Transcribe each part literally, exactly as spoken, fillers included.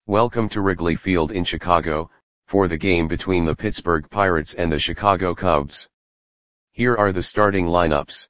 Welcome to Wrigley Field in Chicago, for the game between the Pittsburgh Pirates and the Chicago Cubs. Here are the starting lineups.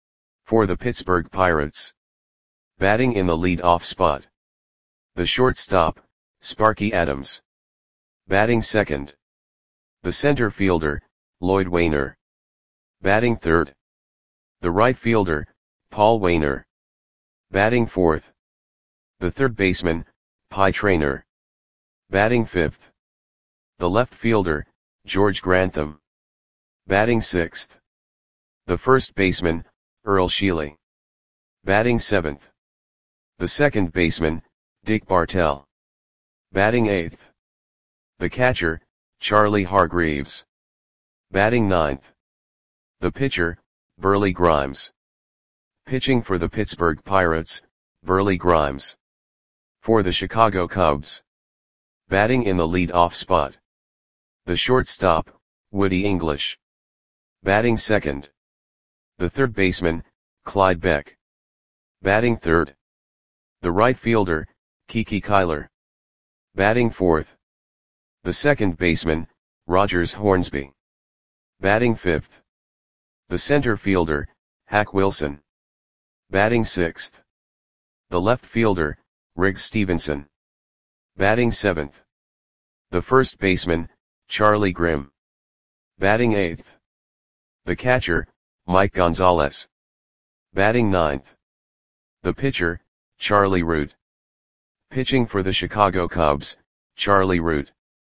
For the Pittsburgh Pirates. Batting in the lead-off spot. The shortstop, Sparky Adams. Batting second. The center fielder, Lloyd Waner. Batting third. The right fielder, Paul Waner. Batting fourth. The third baseman, Pie Traynor. Batting fifth. The left fielder, George Grantham. Batting sixth. The first baseman, Earl Sheely. Batting seventh. The second baseman, Dick Bartell. Batting eighth. The catcher, Charlie Hargreaves. Batting ninth. The pitcher, Burley Grimes. Pitching for the Pittsburgh Pirates, Burley Grimes. For the Chicago Cubs. Batting in the lead-off spot. The shortstop, Woody English. Batting second. The third baseman, Clyde Beck. Batting third. The right fielder, Kiki Kyler. Batting fourth. The second baseman, Rogers Hornsby. Batting fifth. The center fielder, Hack Wilson. Batting sixth. The left fielder, Riggs Stevenson. Batting seventh. The first baseman, Charlie Grimm. Batting eighth. The catcher, Mike Gonzalez. Batting ninth. The pitcher, Charlie Root. Pitching for the Chicago Cubs, Charlie Root.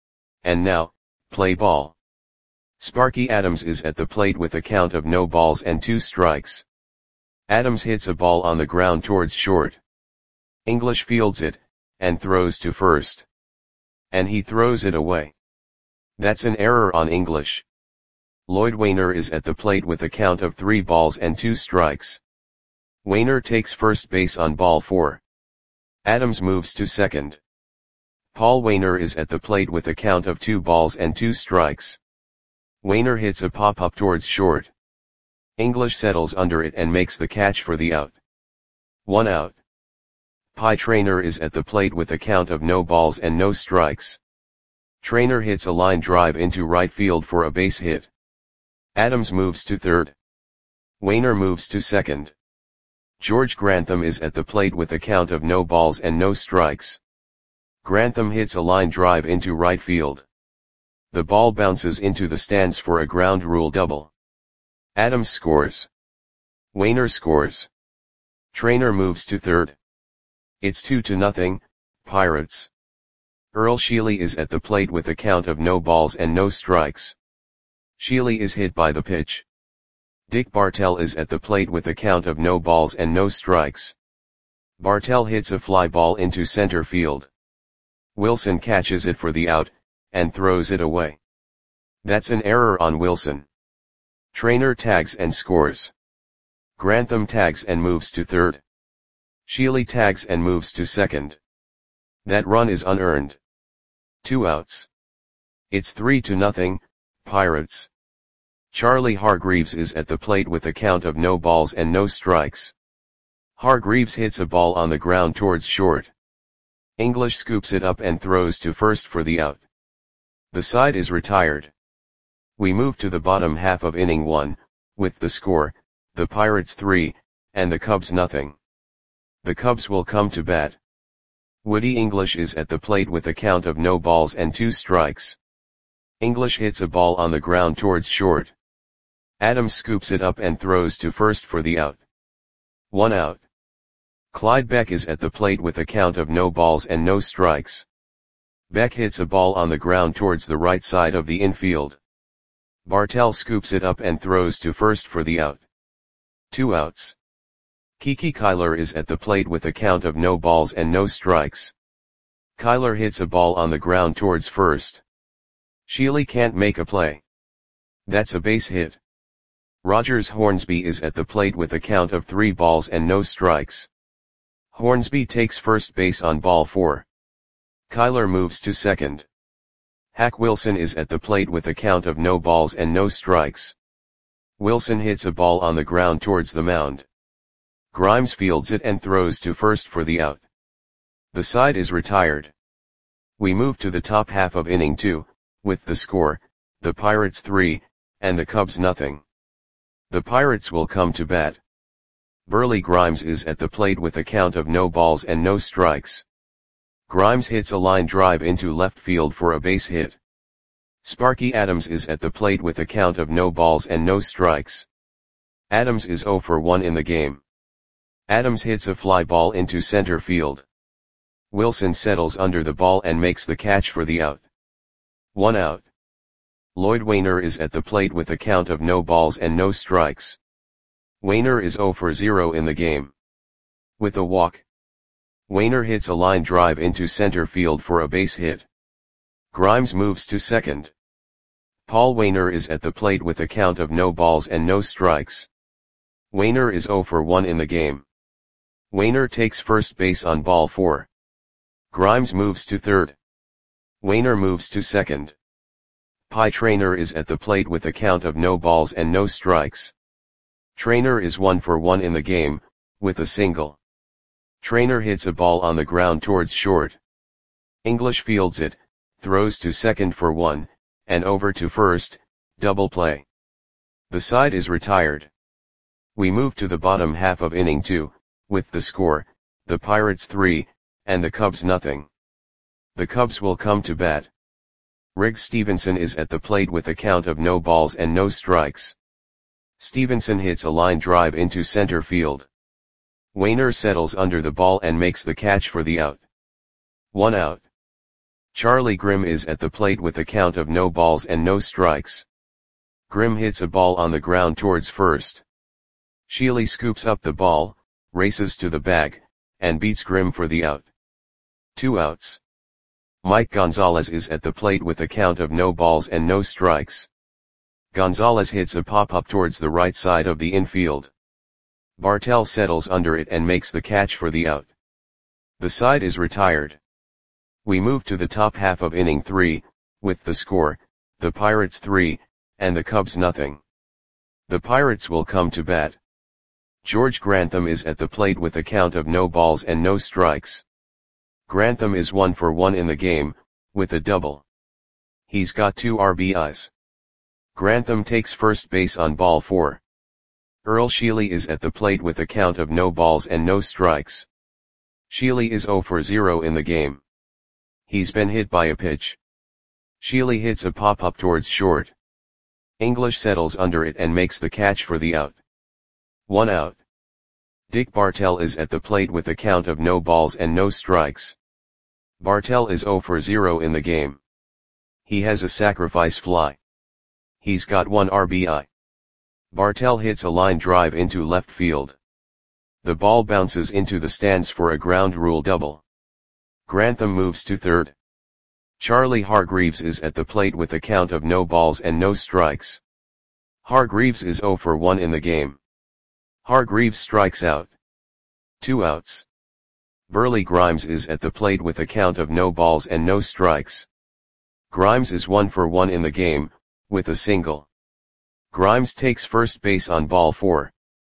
And now, play ball. Sparky Adams is at the plate with a count of no balls and two strikes. Adams hits a ball on the ground towards short. English fields it, and throws to first. And he throws it away. That's an error on English. Lloyd Waner is at the plate with a count of three balls and two strikes. Waner takes first base on ball four. Adams moves to second. Paul Waner is at the plate with a count of two balls and two strikes. Waner hits a pop-up towards short. English settles under it and makes the catch for the out. One out. Pie Traynor is at the plate with a count of no balls and no strikes. Traynor hits a line drive into right field for a base hit. Adams moves to third. Waner moves to second. George Grantham is at the plate with a count of no balls and no strikes. Grantham hits a line drive into right field. The ball bounces into the stands for a ground rule double. Adams scores. Waner scores. Traynor moves to third. It's two to nothing, Pirates. Earl Sheely is at the plate with a count of no balls and no strikes. Sheely is hit by the pitch. Dick Bartell is at the plate with a count of no balls and no strikes. Bartell hits a fly ball into center field. Wilson catches it for the out, and throws it away. That's an error on Wilson. Traynor tags and scores. Grantham tags and moves to third. Sheely tags and moves to second. That run is unearned. Two outs. It's three to nothing, Pirates. Charlie Hargreaves is at the plate with a count of no balls and no strikes. Hargreaves hits a ball on the ground towards short. English scoops it up and throws to first for the out. The side is retired. We move to the bottom half of inning one, with the score, the Pirates three, and the Cubs nothing. The Cubs will come to bat. Woody English is at the plate with a count of no balls and two strikes. English hits a ball on the ground towards short. Adams scoops it up and throws to first for the out. One out. Clyde Beck is at the plate with a count of no balls and no strikes. Beck hits a ball on the ground towards the right side of the infield. Bartell scoops it up and throws to first for the out. Two outs. Kiki Kyler is at the plate with a count of no balls and no strikes. Kyler hits a ball on the ground towards first. Sheely can't make a play. That's a base hit. Rogers Hornsby is at the plate with a count of three balls and no strikes. Hornsby takes first base on ball four. Kyler moves to second. Hack Wilson is at the plate with a count of no balls and no strikes. Wilson hits a ball on the ground towards the mound. Grimes fields it and throws to first for the out. The side is retired. We move to the top half of inning two, with the score, the Pirates three, and the Cubs nothing. The Pirates will come to bat. Burley Grimes is at the plate with a count of no balls and no strikes. Grimes hits a line drive into left field for a base hit. Sparky Adams is at the plate with a count of no balls and no strikes. Adams is oh for one in the game. Adams hits a fly ball into center field. Wilson settles under the ball and makes the catch for the out. One out. Lloyd Wainer is at the plate with a count of no balls and no strikes. Wainer is oh for zero in the game. With a walk. Wainer hits a line drive into center field for a base hit. Grimes moves to second. Paul Wainer is at the plate with a count of no balls and no strikes. Wainer is oh for one in the game. Wainer takes first base on ball four. Grimes moves to third. Wainer moves to second. Pie Traynor is at the plate with a count of no balls and no strikes. Traynor is one for one in the game, with a single. Traynor hits a ball on the ground towards short. English fields it, throws to second for one, and over to first, double play. The side is retired. We move to the bottom half of inning two, with the score, the Pirates three, and the Cubs nothing. The Cubs will come to bat. Riggs Stevenson is at the plate with a count of no balls and no strikes. Stevenson hits a line drive into center field. Wainer settles under the ball and makes the catch for the out. One out. Charlie Grimm is at the plate with a count of no balls and no strikes. Grimm hits a ball on the ground towards first. Sheely scoops up the ball, races to the bag, and beats Grimm for the out. Two outs. Mike Gonzalez is at the plate with a count of no balls and no strikes. Gonzalez hits a pop-up towards the right side of the infield. Bartell settles under it and makes the catch for the out. The side is retired. We move to the top half of inning three, with the score, the Pirates three, and the Cubs nothing. The Pirates will come to bat. George Grantham is at the plate with a count of no balls and no strikes. Grantham is one for one in the game, with a double. He's got two R B Is. Grantham takes first base on ball four. Earl Sheely is at the plate with a count of no balls and no strikes. Sheely is oh for zero in the game. He's been hit by a pitch. Sheely hits a pop-up towards short. English settles under it and makes the catch for the out. One out. Dick Bartell is at the plate with a count of no balls and no strikes. Bartell is oh for zero in the game. He has a sacrifice fly. He's got one R B I. Bartell hits a line drive into left field. The ball bounces into the stands for a ground rule double. Grantham moves to third. Charlie Hargreaves is at the plate with a count of no balls and no strikes. Hargreaves is oh for one in the game. Hargreaves strikes out. Two outs. Burley Grimes is at the plate with a count of no balls and no strikes. Grimes is one for one in the game, with a single. Grimes takes first base on ball four.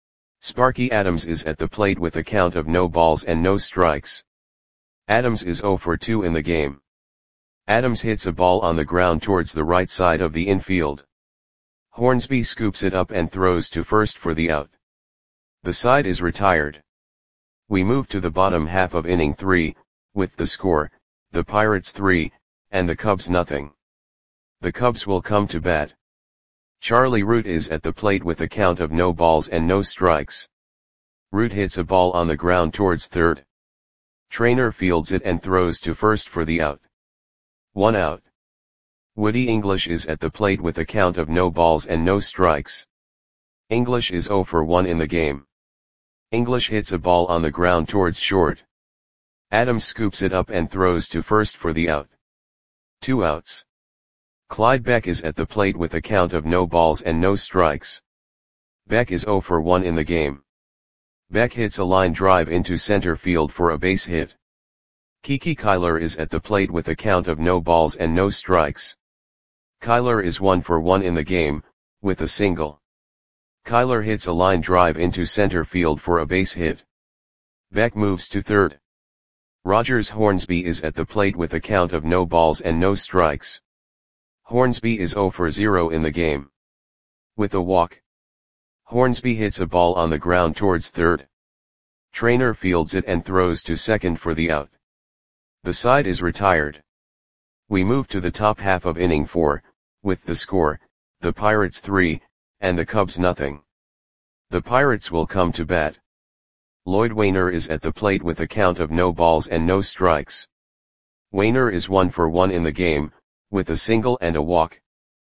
Sparky Adams is at the plate with a count of no balls and no strikes. Adams is oh for two in the game. Adams hits a ball on the ground towards the right side of the infield. Hornsby scoops it up and throws to first for the out. The side is retired. We move to the bottom half of inning three, with the score, the Pirates three, and the Cubs nothing. The Cubs will come to bat. Charlie Root is at the plate with a count of no balls and no strikes. Root hits a ball on the ground towards third. Traynor fields it and throws to first for the out. One out. Woody English is at the plate with a count of no balls and no strikes. English is oh for one in the game. English hits a ball on the ground towards short. Adams scoops it up and throws to first for the out. Two outs. Clyde Beck is at the plate with a count of no balls and no strikes. Beck is oh for one in the game. Beck hits a line drive into center field for a base hit. Kiki Kyler is at the plate with a count of no balls and no strikes. Kyler is one for one in the game, with a single. Kyler hits a line drive into center field for a base hit. Beck moves to third. Rogers Hornsby is at the plate with a count of no balls and no strikes. Hornsby is zero for zero in the game. With a walk, Hornsby hits a ball on the ground towards third. Trainer fields it and throws to second for the out. The side is retired. We move to the top half of inning four, with the score, the Pirates three, and the Cubs nothing. The Pirates will come to bat. Lloyd Waner is at the plate with a count of no balls and no strikes. Waner is one for one in the game, with a single and a walk.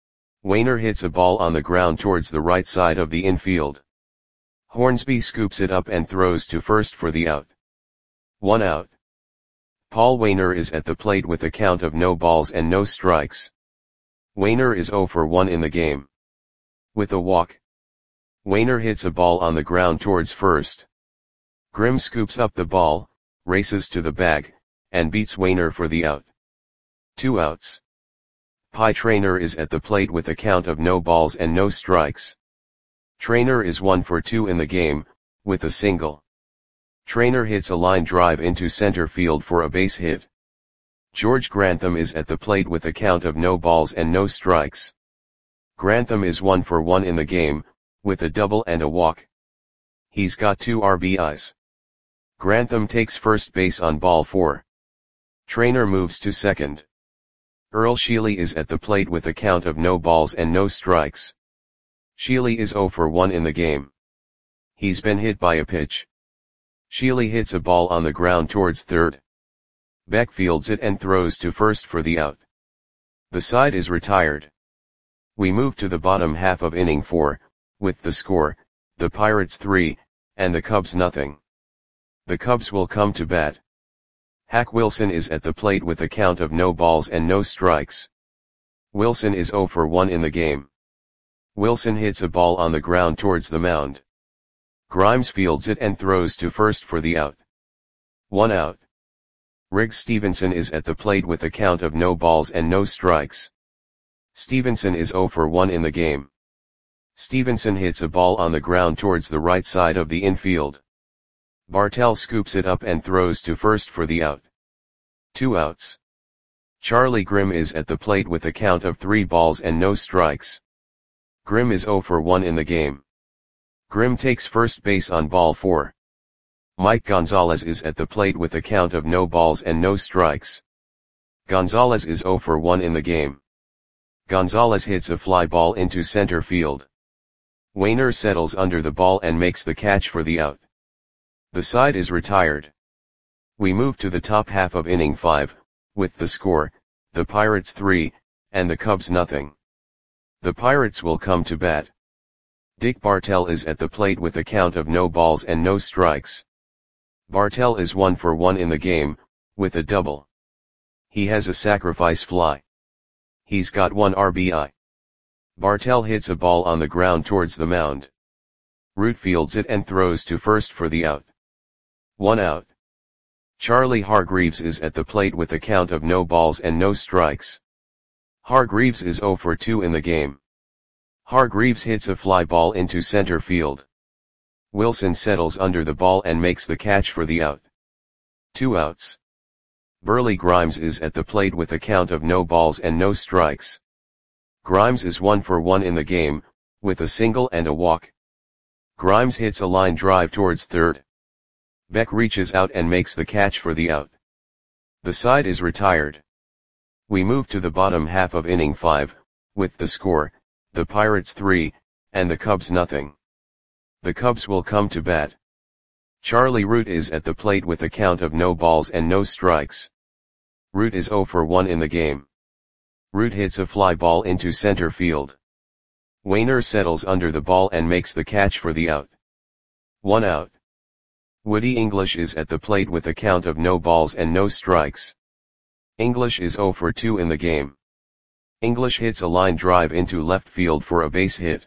Waner hits a ball on the ground towards the right side of the infield. Hornsby scoops it up and throws to first for the out. One out. Paul Waner is at the plate with a count of no balls and no strikes. Waner is zero for one in the game. With a walk, Waner hits a ball on the ground towards first. Grimm scoops up the ball, races to the bag, and beats Waner for the out. Two outs. Pie Trainer is at the plate with a count of no balls and no strikes. Trainer is one for two in the game, with a single. Trainer hits a line drive into center field for a base hit. George Grantham is at the plate with a count of no balls and no strikes. Grantham is one for one in the game, with a double and a walk. He's got two R B Is. Grantham takes first base on ball four. Trainer moves to second. Earl Sheely is at the plate with a count of no balls and no strikes. Sheely is zero for one in the game. He's been hit by a pitch. Sheely hits a ball on the ground towards third. Beck fields it and throws to first for the out. The side is retired. We move to the bottom half of inning four, with the score, the Pirates three, and the Cubs nothing. The Cubs will come to bat. Hack Wilson is at the plate with a count of no balls and no strikes. Wilson is zero for one in the game. Wilson hits a ball on the ground towards the mound. Grimes fields it and throws to first for the out. One out. Riggs Stevenson is at the plate with a count of no balls and no strikes. Stevenson is zero for one in the game. Stevenson hits a ball on the ground towards the right side of the infield. Bartell scoops it up and throws to first for the out. Two outs. Charlie Grimm is at the plate with a count of three balls and no strikes. Grimm is zero for one in the game. Grimm takes first base on ball four. Mike Gonzalez is at the plate with a count of no balls and no strikes. Gonzalez is zero for one in the game. Gonzalez hits a fly ball into center field. Waner settles under the ball and makes the catch for the out. The side is retired. We move to the top half of inning five, with the score, the Pirates three, and the Cubs nothing. The Pirates will come to bat. Dick Bartell is at the plate with a count of no balls and no strikes. Bartell is one for one in the game, with a double. He has a sacrifice fly. He's got one R B I. Bartell hits a ball on the ground towards the mound. Root fields it and throws to first for the out. One out. Charlie Hargreaves is at the plate with a count of no balls and no strikes. Hargreaves is zero for two in the game. Hargreaves hits a fly ball into center field. Wilson settles under the ball and makes the catch for the out. Two outs. Burley Grimes is at the plate with a count of no balls and no strikes. Grimes is one for one in the game, with a single and a walk. Grimes hits a line drive towards third. Beck reaches out and makes the catch for the out. The side is retired. We move to the bottom half of inning five, with the score, the Pirates three, and the Cubs nothing. The Cubs will come to bat. Charlie Root is at the plate with a count of no balls and no strikes. Root is zero for one in the game. Root hits a fly ball into center field. Waner settles under the ball and makes the catch for the out. One out. Woody English is at the plate with a count of no balls and no strikes. English is zero for two in the game. English hits a line drive into left field for a base hit.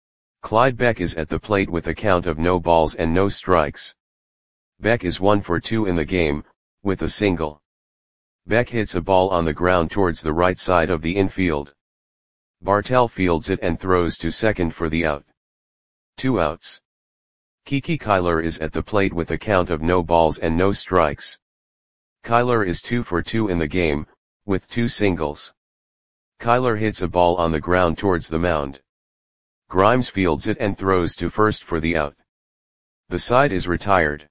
Clyde Beck is at the plate with a count of no balls and no strikes. Beck is one for two in the game, with a single. Beck hits a ball on the ground towards the right side of the infield. Bartell fields it and throws to second for the out. Two outs. Kiki Kyler is at the plate with a count of no balls and no strikes. Kyler is two for two in the game, with two singles. Kyler hits a ball on the ground towards the mound. Grimes fields it and throws to first for the out. The side is retired.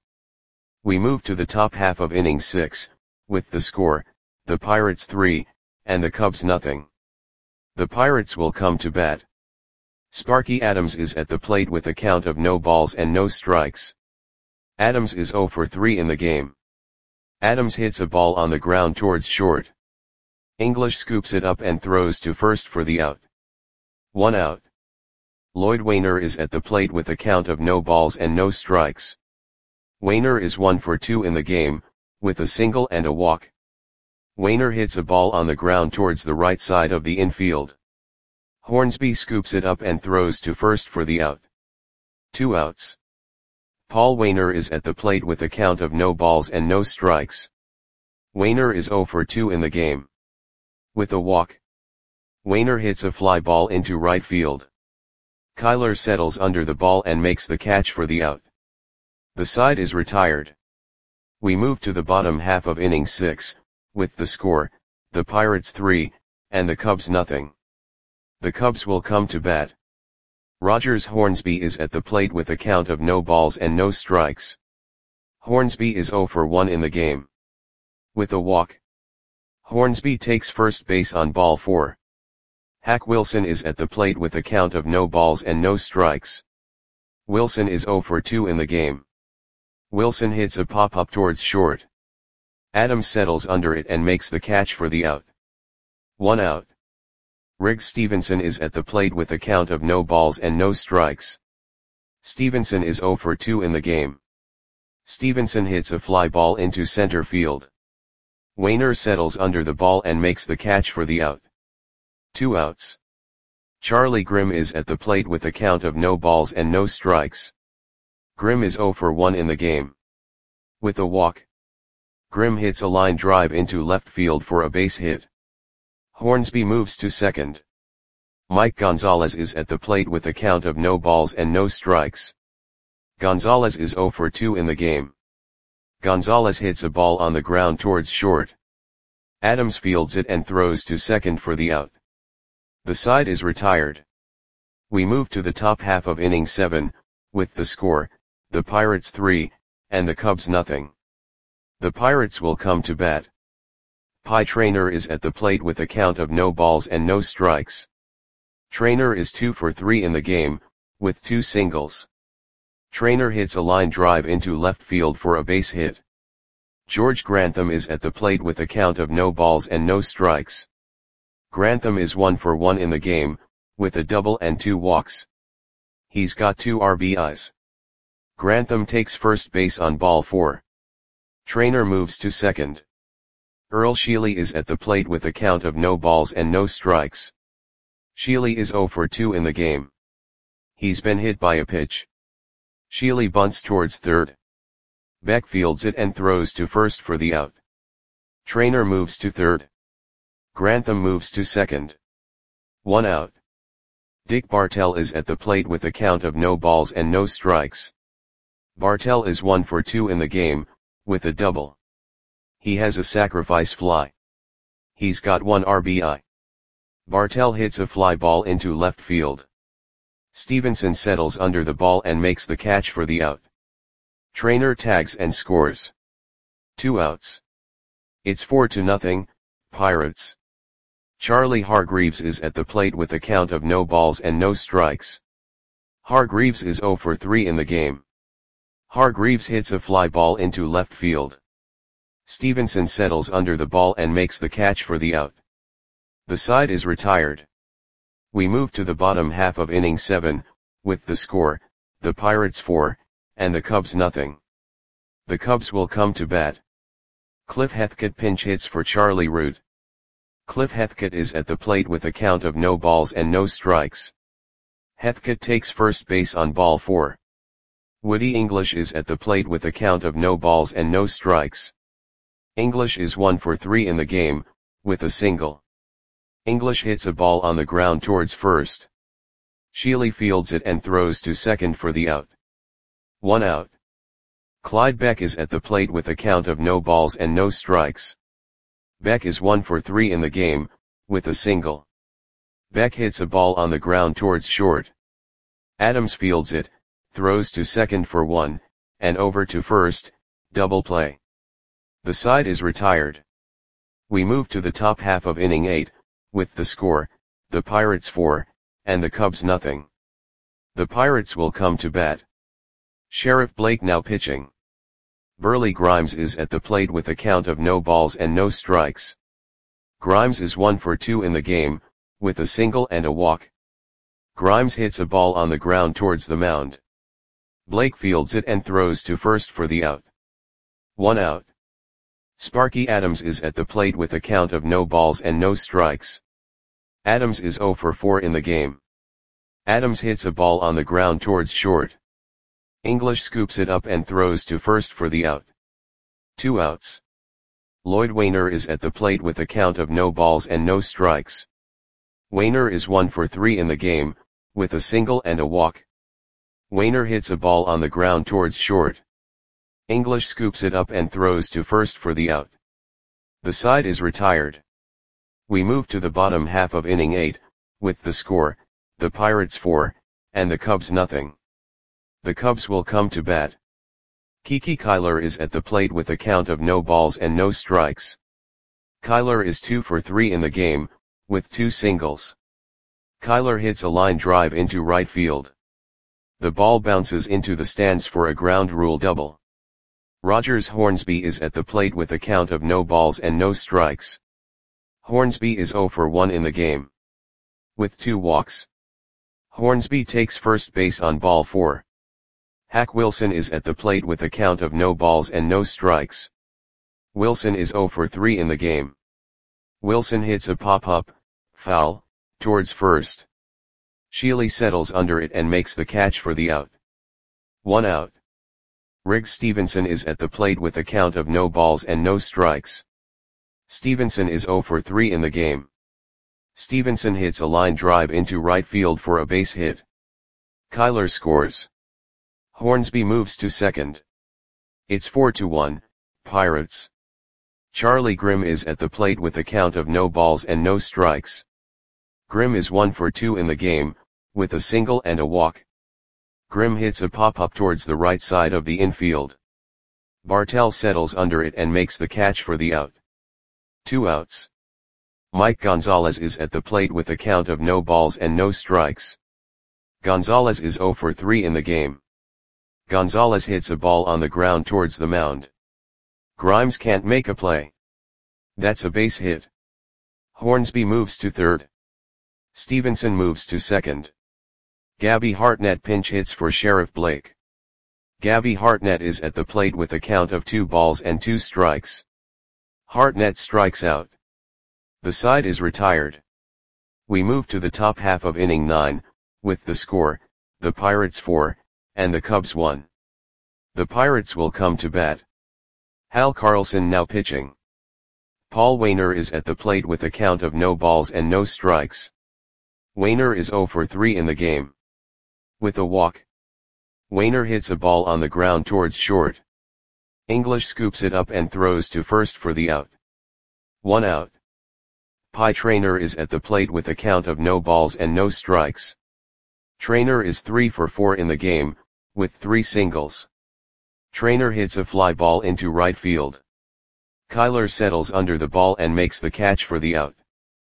We move to the top half of inning six, with the score, the Pirates three, and the Cubs nothing. The Pirates will come to bat. Sparky Adams is at the plate with a count of no balls and no strikes. Adams is oh for three in the game. Adams hits a ball on the ground towards short. English scoops it up and throws to first for the out. One out. Lloyd Wainer is at the plate with a count of no balls and no strikes. Wainer is one for two in the game, with a single and a walk. Wainer hits a ball on the ground towards the right side of the infield. Hornsby scoops it up and throws to first for the out. Two outs. Paul Wainer is at the plate with a count of no balls and no strikes. Wainer is oh for two in the game. With a walk. Wainer hits a fly ball into right field. Kyler settles under the ball and makes the catch for the out. The side is retired. We move to the bottom half of inning six, with the score, the Pirates three, and the Cubs nothing. The Cubs will come to bat. Rogers Hornsby is at the plate with a count of no balls and no strikes. Hornsby is oh for one in the game. With a walk. Hornsby takes first base on ball four. Hack Wilson is at the plate with a count of no balls and no strikes. Wilson is oh for two in the game. Wilson hits a pop-up towards short. Adams settles under it and makes the catch for the out. One out. Riggs Stevenson is at the plate with a count of no balls and no strikes. Stevenson is oh for two in the game. Stevenson hits a fly ball into center field. Wainer settles under the ball and makes the catch for the out. Two outs. Charlie Grimm is at the plate with a count of no balls and no strikes. Grimm is oh for one in the game. With a walk. Grimm hits a line drive into left field for a base hit. Hornsby moves to second. Mike Gonzalez is at the plate with a count of no balls and no strikes. Gonzalez is oh for two in the game. Gonzalez hits a ball on the ground towards short. Adams fields it and throws to second for the out. The side is retired. We move to the top half of inning seven, with the score, the Pirates three, and the Cubs nothing. The Pirates will come to bat. Pie Traynor is at the plate with a count of no balls and no strikes. Traynor is two for three in the game, with two singles. Traynor hits a line drive into left field for a base hit. George Grantham is at the plate with a count of no balls and no strikes. Grantham is one for one in the game, with a double and two walks. He's got two R B Is. Grantham takes first base on ball four. Traynor moves to second. Earl Sheely is at the plate with a count of no balls and no strikes. Sheely is oh for two in the game. He's been hit by a pitch. Sheely bunts towards third. Beck fields it and throws to first for the out. Traynor moves to third. Grantham moves to second. One out. Dick Bartell is at the plate with a count of no balls and no strikes. Bartell is one for two in the game, with a double. He has a sacrifice fly. He's got one R B I. Bartell hits a fly ball into left field. Stevenson settles under the ball and makes the catch for the out. Traynor tags and scores. Two outs. It's four to nothing, Pirates. Charlie Hargreaves is at the plate with a count of no balls and no strikes. Hargreaves is oh for three in the game. Hargreaves hits a fly ball into left field. Stevenson settles under the ball and makes the catch for the out. The side is retired. We move to the bottom half of inning seven, with the score, the Pirates four, and the Cubs nothing. The Cubs will come to bat. Cliff Heathcote pinch hits for Charlie Root. Cliff Heathcote is at the plate with a count of no balls and no strikes. Heathcote takes first base on ball four. Woody English is at the plate with a count of no balls and no strikes. English is one for three in the game, with a single. English hits a ball on the ground towards first. Sheely fields it and throws to second for the out. One out. Clyde Beck is at the plate with a count of no balls and no strikes. Beck is one for three in the game, with a single. Beck hits a ball on the ground towards short. Adams fields it, throws to second for one, and over to first, double play. The side is retired. We move to the top half of inning eight, with the score, the Pirates four, and the Cubs nothing. The Pirates will come to bat. Sheriff Blake now pitching. Burley Grimes is at the plate with a count of no balls and no strikes. Grimes is one for two in the game, with a single and a walk. Grimes hits a ball on the ground towards the mound. Blake fields it and throws to first for the out. One out. Sparky Adams is at the plate with a count of no balls and no strikes. Adams is zero for four in the game. Adams hits a ball on the ground towards short. English scoops it up and throws to first for the out. Two outs. Lloyd Wainer is at the plate with a count of no balls and no strikes. Wainer is one for three in the game, with a single and a walk. Wainer hits a ball on the ground towards short. English scoops it up and throws to first for the out. The side is retired. We move to the bottom half of inning eight, with the score, the Pirates four, and the Cubs nothing. The Cubs will come to bat. Kiki Kyler is at the plate with a count of no balls and no strikes. Kyler is two for three in the game, with two singles. Kyler hits a line drive into right field. The ball bounces into the stands for a ground rule double. Rogers Hornsby is at the plate with a count of no balls and no strikes. Hornsby is zero for one in the game, with two walks. Hornsby takes first base on ball four. Hack Wilson is at the plate with a count of no balls and no strikes. Wilson is zero for three in the game. Wilson hits a pop-up, foul, towards first. Shealy settles under it and makes the catch for the out. One out. Riggs Stevenson is at the plate with a count of no balls and no strikes. Stevenson is zero for three in the game. Stevenson hits a line drive into right field for a base hit. Kyler scores. Hornsby moves to second. It's four to one, Pirates. Charlie Grimm is at the plate with a count of no balls and no strikes. Grimm is one for two in the game, with a single and a walk. Grimm hits a pop-up towards the right side of the infield. Bartell settles under it and makes the catch for the out. Two outs. Mike Gonzalez is at the plate with a count of no balls and no strikes. Gonzalez is zero for three in the game. Gonzalez hits a ball on the ground towards the mound. Grimes can't make a play. That's a base hit. Hornsby moves to third. Stevenson moves to second. Gabby Hartnett pinch hits for Sheriff Blake. Gabby Hartnett is at the plate with a count of two balls and two strikes. Hartnett strikes out. The side is retired. We move to the top half of inning nine, with the score, the Pirates four, and the Cubs one. The Pirates will come to bat. Hal Carlson now pitching. Paul Wainer is at the plate with a count of no balls and no strikes. Wainer is zero for three in the game, with a walk. Wainer hits a ball on the ground towards short. English scoops it up and throws to first for the out. One out. Pie Traynor is at the plate with a count of no balls and no strikes. Traynor is three for four in the game, with three singles. Traynor hits a fly ball into right field. Kyler settles under the ball and makes the catch for the out.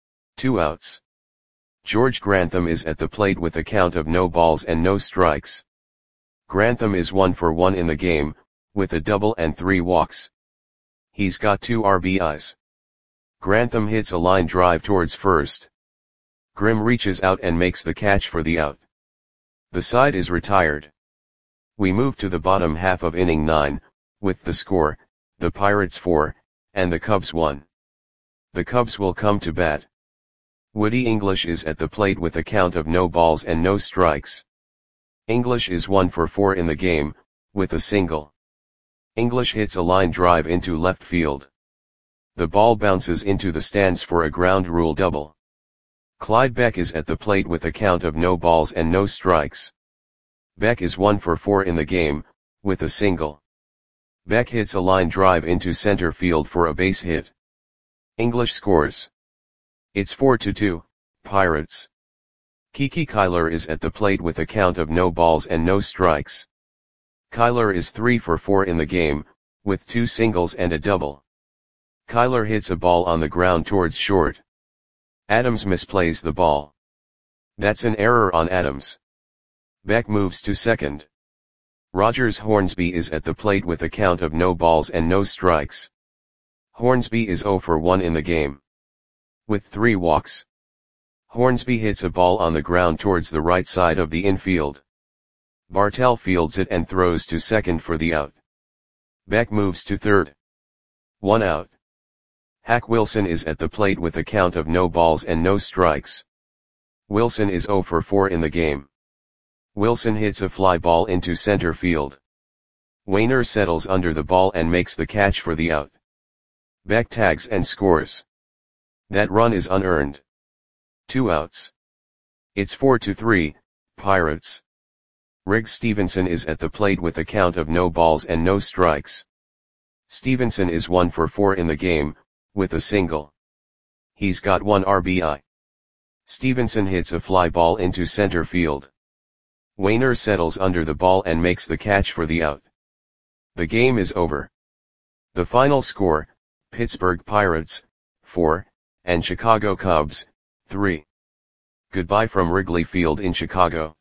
Two outs. George Grantham is at the plate with a count of no balls and no strikes. Grantham is one for one in the game, with a double and three walks. He's got two R B Is. Grantham hits a line drive towards first. Grimm reaches out and makes the catch for the out. The side is retired. We move to the bottom half of inning nine, with the score, the Pirates four, and the Cubs one. The Cubs will come to bat. Woody English is at the plate with a count of no balls and no strikes. English is one for four in the game, with a single. English hits a line drive into left field. The ball bounces into the stands for a ground rule double. Clyde Beck is at the plate with a count of no balls and no strikes. Beck is one for four in the game, with a single. Beck hits a line drive into center field for a base hit. English scores. It's four to two, Pirates. Kiki Kyler is at the plate with a count of no balls and no strikes. Kyler is three for four in the game, with two singles and a double. Kyler hits a ball on the ground towards short. Adams misplays the ball. That's an error on Adams. Beck moves to second. Rogers Hornsby is at the plate with a count of no balls and no strikes. Hornsby is zero for one in the game, with three walks. Hornsby hits a ball on the ground towards the right side of the infield. Bartell fields it and throws to second for the out. Beck moves to third. One out. Hack Wilson is at the plate with a count of no balls and no strikes. Wilson is zero for four in the game. Wilson hits a fly ball into center field. Wainer settles under the ball and makes the catch for the out. Beck tags and scores. That run is unearned. Two outs. It's four to three, Pirates. Riggs Stevenson is at the plate with a count of no balls and no strikes. Stevenson is one for four in the game, with a single. He's got one R B I. Stevenson hits a fly ball into center field. Wainer settles under the ball and makes the catch for the out. The game is over. The final score, Pittsburgh Pirates, four, and Chicago Cubs, three. Goodbye from Wrigley Field in Chicago.